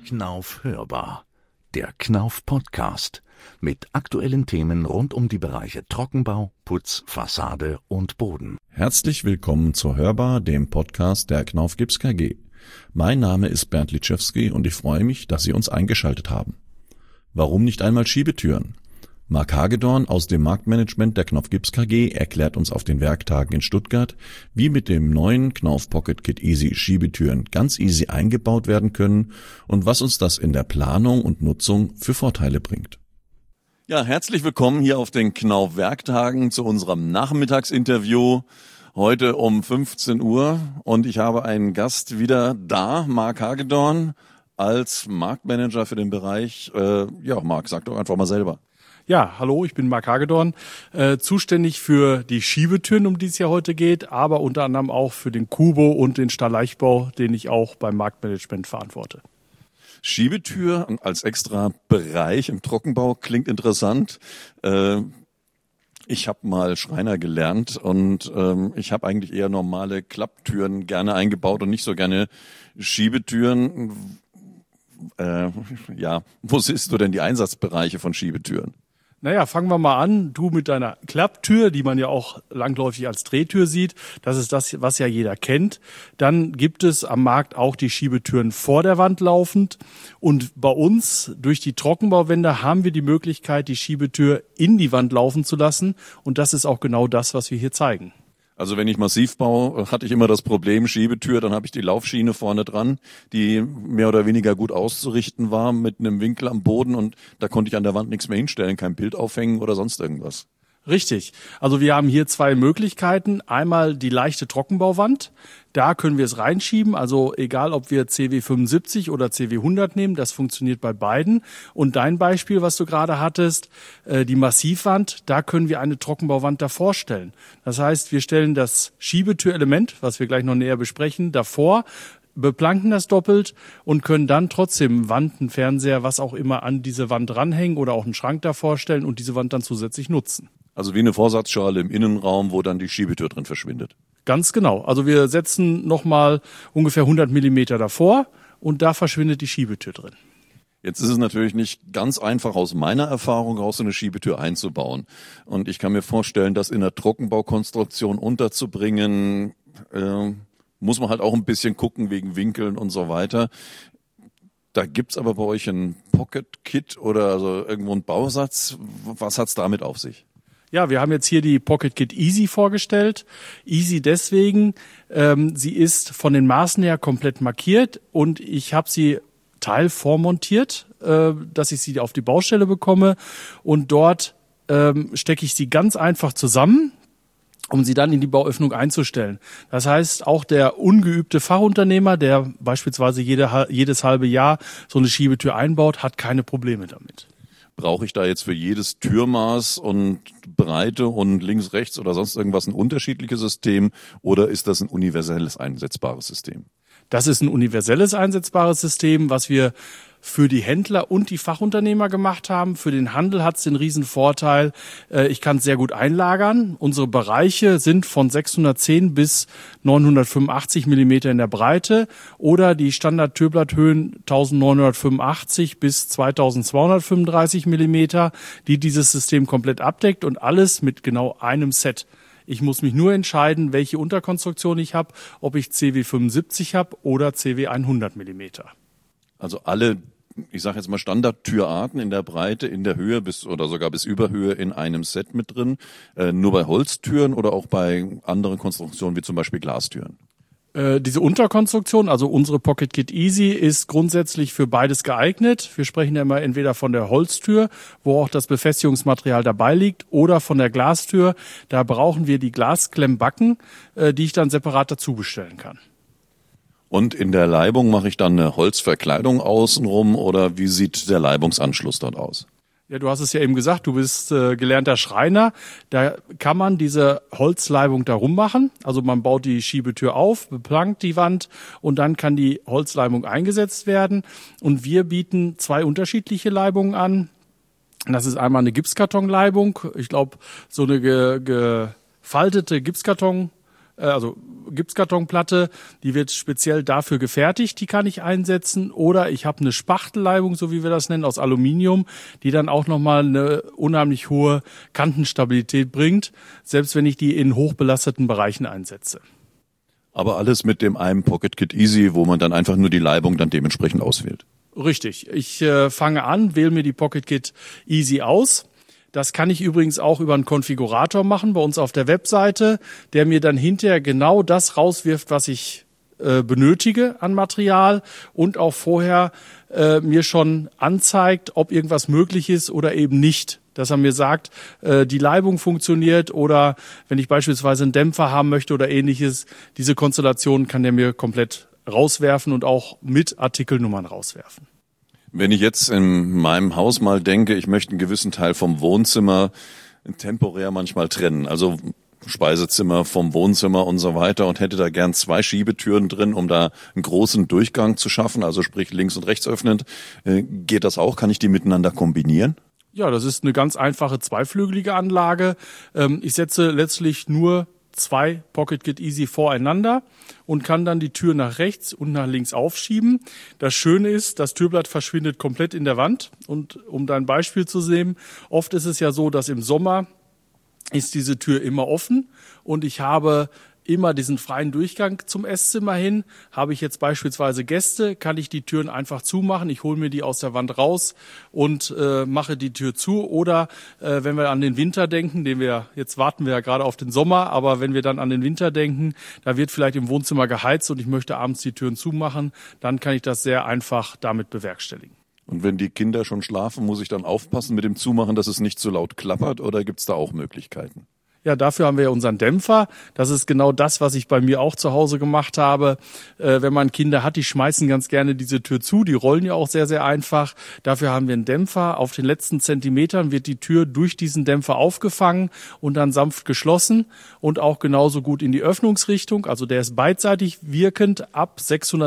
Knauf hörbar. Der Knauf Podcast mit aktuellen Themen rund um die Bereiche Trockenbau, Putz, Fassade und Boden. Herzlich willkommen zur Hörbar, dem Podcast der Knauf Gips KG. Mein Name ist Bernd Litschewski und ich freue mich, dass Sie uns eingeschaltet haben. Warum nicht einmal Schiebetüren? Marc Hagedorn aus dem Marktmanagement der Knauf Gips KG erklärt uns auf den Werktagen in Stuttgart, wie mit dem neuen Knauf Pocket Kit Easy Schiebetüren ganz easy eingebaut werden können und was uns das in der Planung und Nutzung für Vorteile bringt. Ja, herzlich willkommen hier auf den Knauf Werktagen zu unserem Nachmittagsinterview. Heute um 15 Uhr und ich habe einen Gast wieder da, Marc Hagedorn, als Marktmanager für den Bereich. Marc, sag doch einfach mal selber. Ja, hallo, ich bin Marc Hagedorn, zuständig für die Schiebetüren, um die es ja heute geht, aber unter anderem auch für den Kubo und den Stahlleichtbau, den ich auch beim Marktmanagement verantworte. Schiebetür als extra Bereich im Trockenbau klingt interessant. Ich habe mal Schreiner gelernt und ich habe eigentlich eher normale Klapptüren gerne eingebaut und nicht so gerne Schiebetüren. Wo siehst du denn die Einsatzbereiche von Schiebetüren? Naja, fangen wir mal an. Du mit deiner Klapptür, die man ja auch langläufig als Drehtür sieht. Das ist das, was ja jeder kennt. Dann gibt es am Markt auch die Schiebetüren vor der Wand laufend. Und bei uns durch die Trockenbauwände haben wir die Möglichkeit, die Schiebetür in die Wand laufen zu lassen. Und das ist auch genau das, was wir hier zeigen. Also wenn ich massiv baue, hatte ich immer das Problem, Schiebetür, dann habe ich die Laufschiene vorne dran, die mehr oder weniger gut auszurichten war mit einem Winkel am Boden und da konnte ich an der Wand nichts mehr hinstellen, kein Bild aufhängen oder sonst irgendwas. Richtig. Also wir haben hier zwei Möglichkeiten. Einmal die leichte Trockenbauwand. Da können wir es reinschieben. Also egal, ob wir CW 75 oder CW 100 nehmen, das funktioniert bei beiden. Und dein Beispiel, was du gerade hattest, die Massivwand, da können wir eine Trockenbauwand davor stellen. Das heißt, wir stellen das Schiebetürelement, was wir gleich noch näher besprechen, davor, beplanken das doppelt und können dann trotzdem Wand, Fernseher, was auch immer an diese Wand ranhängen oder auch einen Schrank davor stellen und diese Wand dann zusätzlich nutzen. Also wie eine Vorsatzschale im Innenraum, wo dann die Schiebetür drin verschwindet. Ganz genau. Also wir setzen nochmal ungefähr 100 Millimeter davor und da verschwindet die Schiebetür drin. Jetzt ist es natürlich nicht ganz einfach aus meiner Erfahrung raus, so eine Schiebetür einzubauen. Und ich kann mir vorstellen, das in der Trockenbaukonstruktion unterzubringen, muss man halt auch ein bisschen gucken wegen Winkeln und so weiter. Da gibt's aber bei euch ein Pocket-Kit oder also irgendwo einen Bausatz. Was hat's damit auf sich? Ja, wir haben jetzt hier die Pocket Kit Easy vorgestellt. Easy deswegen, sie ist von den Maßen her komplett markiert und ich habe sie teilvormontiert, dass ich sie auf die Baustelle bekomme und dort stecke ich sie ganz einfach zusammen, um sie dann in die Bauöffnung einzustellen. Das heißt, auch der ungeübte Fachunternehmer, der beispielsweise jedes halbe Jahr so eine Schiebetür einbaut, hat keine Probleme damit. Brauche ich da jetzt für jedes Türmaß und Breite und links, rechts oder sonst irgendwas ein unterschiedliches System oder ist das ein universelles einsetzbares System? Das ist ein universelles einsetzbares System, was wir für die Händler und die Fachunternehmer gemacht haben. Für den Handel hat es den riesen Vorteil, ich kann es sehr gut einlagern. Unsere Bereiche sind von 610 bis 985 Millimeter in der Breite oder die Standard-Türblatthöhen 1985 bis 2235 Millimeter, die dieses System komplett abdeckt und alles mit genau einem Set. Ich muss mich nur entscheiden, welche Unterkonstruktion ich habe, ob ich CW 75 habe oder CW 100 Millimeter. Also alle, ich sage jetzt mal Standardtürarten in der Breite, in der Höhe bis oder sogar bis Überhöhe in einem Set mit drin. Nur bei Holztüren oder auch bei anderen Konstruktionen wie zum Beispiel Glastüren? Diese Unterkonstruktion, also unsere Pocket Kit Easy, ist grundsätzlich für beides geeignet. Wir sprechen ja immer entweder von der Holztür, wo auch das Befestigungsmaterial dabei liegt, oder von der Glastür. Da brauchen wir die Glasklemmbbacken, die ich dann separat dazu bestellen kann. Und in der Leibung mache ich dann eine Holzverkleidung außenrum oder wie sieht der Leibungsanschluss dort aus? Ja, du hast es ja eben gesagt, du bist gelernter Schreiner. Da kann man diese Holzleibung darum machen. Also man baut die Schiebetür auf, beplankt die Wand und dann kann die Holzleibung eingesetzt werden. Und wir bieten zwei unterschiedliche Leibungen an. Das ist einmal eine Gipskartonleibung. Ich glaube, so eine gefaltete Gipskarton also Gipskartonplatte, die wird speziell dafür gefertigt, die kann ich einsetzen. Oder ich habe eine Spachtelleibung, so wie wir das nennen, aus Aluminium, die dann auch nochmal eine unheimlich hohe Kantenstabilität bringt, selbst wenn ich die in hochbelasteten Bereichen einsetze. Aber alles mit dem einem Pocket Kit Easy, wo man dann einfach nur die Leibung dann dementsprechend auswählt. Richtig. Ich fange an, wähle mir die Pocket Kit Easy aus. Das kann ich übrigens auch über einen Konfigurator machen bei uns auf der Webseite, der mir dann hinterher genau das rauswirft, was ich benötige an Material und auch vorher mir schon anzeigt, ob irgendwas möglich ist oder eben nicht. Dass er mir sagt, die Leibung funktioniert oder wenn ich beispielsweise einen Dämpfer haben möchte oder ähnliches, diese Konstellation kann der mir komplett rauswerfen und auch mit Artikelnummern rauswerfen. Wenn ich jetzt in meinem Haus mal denke, ich möchte einen gewissen Teil vom Wohnzimmer temporär manchmal trennen, also Speisezimmer vom Wohnzimmer und so weiter und hätte da gern 2 Schiebetüren drin, um da einen großen Durchgang zu schaffen, also sprich links und rechts öffnend, geht das auch? Kann ich die miteinander kombinieren? Ja, das ist eine ganz einfache zweiflügelige Anlage. Ich setze letztlich nur 2 Pocket Kit Easy voreinander und kann dann die Tür nach rechts und nach links aufschieben. Das Schöne ist, das Türblatt verschwindet komplett in der Wand. Und um da ein Beispiel zu sehen, oft ist es ja so, dass im Sommer ist diese Tür immer offen und ich habe immer diesen freien Durchgang zum Esszimmer hin. Habe ich jetzt beispielsweise Gäste, kann ich die Türen einfach zumachen. Ich hole mir die aus der Wand raus und mache die Tür zu. Oder wenn wir an den Winter denken, jetzt warten wir ja gerade auf den Sommer, aber wenn wir dann an den Winter denken, da wird vielleicht im Wohnzimmer geheizt und ich möchte abends die Türen zumachen, dann kann ich das sehr einfach damit bewerkstelligen. Und wenn die Kinder schon schlafen, muss ich dann aufpassen mit dem Zumachen, dass es nicht zu laut klappert, oder gibt's da auch Möglichkeiten? Ja, dafür haben wir ja unseren Dämpfer. Das ist genau das, was ich bei mir auch zu Hause gemacht habe. Wenn man Kinder hat, die schmeißen ganz gerne diese Tür zu. Die rollen ja auch sehr, sehr einfach. Dafür haben wir einen Dämpfer. Auf den letzten Zentimetern wird die Tür durch diesen Dämpfer aufgefangen und dann sanft geschlossen und auch genauso gut in die Öffnungsrichtung. Also der ist beidseitig wirkend ab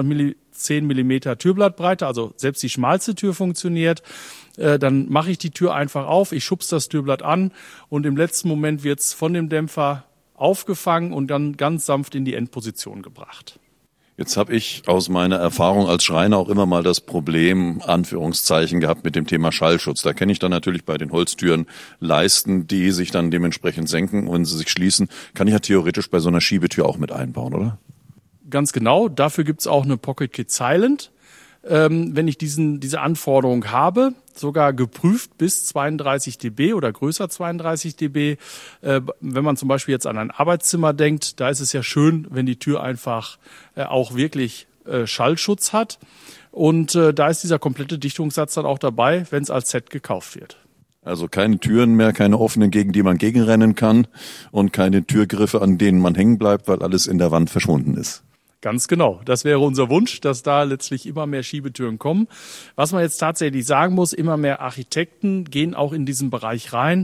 610 mm Türblattbreite. Also selbst die schmalste Tür funktioniert. Dann mache ich die Tür einfach auf, ich schubse das Türblatt an und im letzten Moment wird es von dem Dämpfer aufgefangen und dann ganz sanft in die Endposition gebracht. Jetzt habe ich aus meiner Erfahrung als Schreiner auch immer mal das Problem, Anführungszeichen, gehabt mit dem Thema Schallschutz. Da kenne ich dann natürlich bei den Holztüren Leisten, die sich dann dementsprechend senken, wenn sie sich schließen. Kann ich ja theoretisch bei so einer Schiebetür auch mit einbauen, oder? Ganz genau, dafür gibt es auch eine Pocket Kit Silent. Wenn ich diese Anforderung habe, sogar geprüft bis 32 dB oder größer 32 dB. Wenn man zum Beispiel jetzt an ein Arbeitszimmer denkt, da ist es ja schön, wenn die Tür einfach auch wirklich Schallschutz hat. Und da ist dieser komplette Dichtungssatz dann auch dabei, wenn es als Set gekauft wird. Also keine Türen mehr, keine offenen, gegen die man gegenrennen kann und keine Türgriffe, an denen man hängen bleibt, weil alles in der Wand verschwunden ist. Ganz genau. Das wäre unser Wunsch, dass da letztlich immer mehr Schiebetüren kommen. Was man jetzt tatsächlich sagen muss, immer mehr Architekten gehen auch in diesen Bereich rein.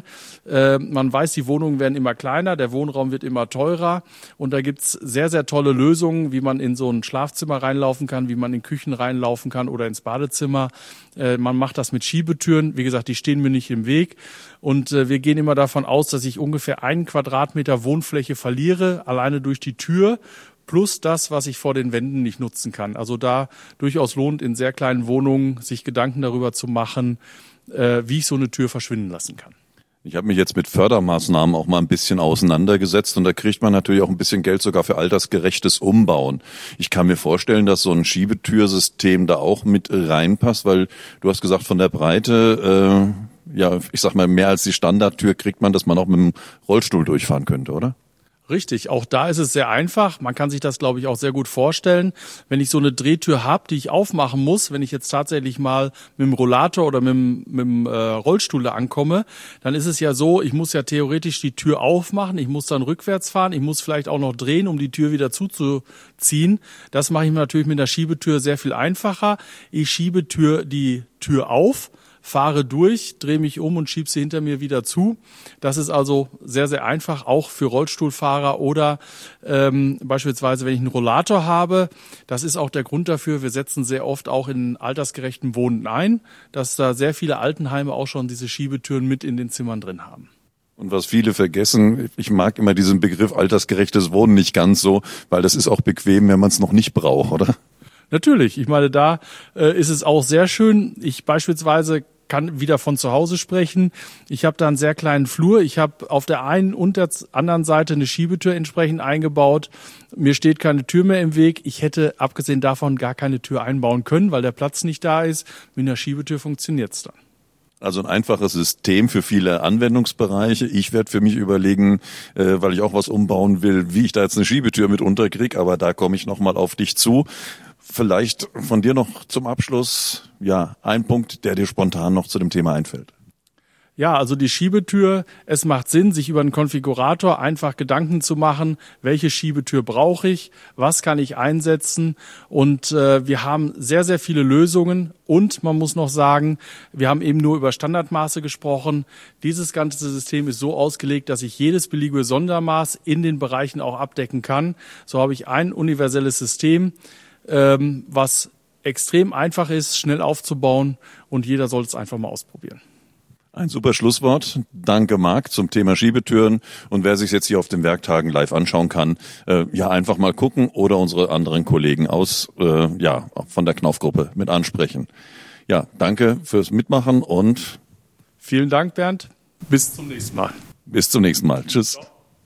Man weiß, die Wohnungen werden immer kleiner, der Wohnraum wird immer teurer und da gibt's sehr, sehr tolle Lösungen, wie man in so ein Schlafzimmer reinlaufen kann, wie man in Küchen reinlaufen kann oder ins Badezimmer. Man macht das mit Schiebetüren. Wie gesagt, die stehen mir nicht im Weg. Und wir gehen immer davon aus, dass ich ungefähr 1 Quadratmeter Wohnfläche verliere, alleine durch die Tür, plus das, was ich vor den Wänden nicht nutzen kann. Also da durchaus lohnt, in sehr kleinen Wohnungen sich Gedanken darüber zu machen, wie ich so eine Tür verschwinden lassen kann. Ich habe mich jetzt mit Fördermaßnahmen auch mal ein bisschen auseinandergesetzt und da kriegt man natürlich auch ein bisschen Geld sogar für altersgerechtes Umbauen. Ich kann mir vorstellen, dass so ein Schiebetürsystem da auch mit reinpasst, weil du hast gesagt, von der Breite, ich sag mal, mehr als die Standardtür kriegt man, dass man auch mit dem Rollstuhl durchfahren könnte, oder? Richtig, auch da ist es sehr einfach. Man kann sich das, glaube ich, auch sehr gut vorstellen. Wenn ich so eine Drehtür habe, die ich aufmachen muss, wenn ich jetzt tatsächlich mal mit dem Rollator oder mit dem Rollstuhl da ankomme, dann ist es ja so, ich muss ja theoretisch die Tür aufmachen, ich muss dann rückwärts fahren, ich muss vielleicht auch noch drehen, um die Tür wieder zuzuziehen. Das mache ich mir natürlich mit der Schiebetür sehr viel einfacher. Ich schiebe die Tür auf, fahre durch, drehe mich um und schiebe sie hinter mir wieder zu. Das ist also sehr, sehr einfach, auch für Rollstuhlfahrer oder beispielsweise, wenn ich einen Rollator habe. Das ist auch der Grund dafür, wir setzen sehr oft auch in altersgerechtem Wohnen ein, dass da sehr viele Altenheime auch schon diese Schiebetüren mit in den Zimmern drin haben. Und was viele vergessen, ich mag immer diesen Begriff altersgerechtes Wohnen nicht ganz so, weil das ist auch bequem, wenn man es noch nicht braucht, oder? Natürlich. Ich meine, da ist es auch sehr schön. Ich beispielsweise kann wieder von zu Hause sprechen. Ich habe da einen sehr kleinen Flur. Ich habe auf der einen und der anderen Seite eine Schiebetür entsprechend eingebaut. Mir steht keine Tür mehr im Weg. Ich hätte abgesehen davon gar keine Tür einbauen können, weil der Platz nicht da ist. Mit einer Schiebetür funktioniert's dann. Also ein einfaches System für viele Anwendungsbereiche. Ich werde für mich überlegen, weil ich auch was umbauen will, wie ich da jetzt eine Schiebetür mit unterkriege. Aber da komme ich nochmal auf dich zu. Vielleicht von dir noch zum Abschluss, ja, ein Punkt, der dir spontan noch zu dem Thema einfällt. Ja, also die Schiebetür, es macht Sinn, sich über einen Konfigurator einfach Gedanken zu machen, welche Schiebetür brauche ich, was kann ich einsetzen, und wir haben sehr, sehr viele Lösungen, und man muss noch sagen, wir haben eben nur über Standardmaße gesprochen. Dieses ganze System ist so ausgelegt, dass ich jedes beliebige Sondermaß in den Bereichen auch abdecken kann. So habe ich ein universelles System, was extrem einfach ist, schnell aufzubauen, und jeder soll es einfach mal ausprobieren. Ein super Schlusswort. Danke, Marc, zum Thema Schiebetüren. Und wer sich jetzt hier auf den Werktagen live anschauen kann, ja, einfach mal gucken oder unsere anderen Kollegen von der Knauf-Gruppe mit ansprechen. Ja, danke fürs Mitmachen und vielen Dank, Bernd. Bis zum nächsten Mal. Bis zum nächsten Mal. Tschüss.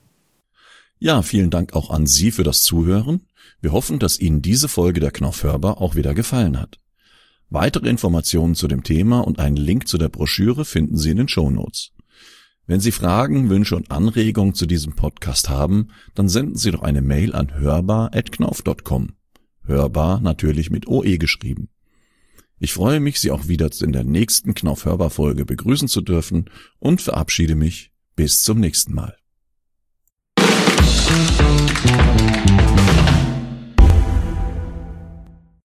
Ja, vielen Dank auch an Sie für das Zuhören. Wir hoffen, dass Ihnen diese Folge der Knauf hörbar auch wieder gefallen hat. Weitere Informationen zu dem Thema und einen Link zu der Broschüre finden Sie in den Shownotes. Wenn Sie Fragen, Wünsche und Anregungen zu diesem Podcast haben, dann senden Sie doch eine Mail an hörbar@knauf.com. Hörbar natürlich mit OE geschrieben. Ich freue mich, Sie auch wieder in der nächsten Knauf hörbar Folge begrüßen zu dürfen und verabschiede mich bis zum nächsten Mal.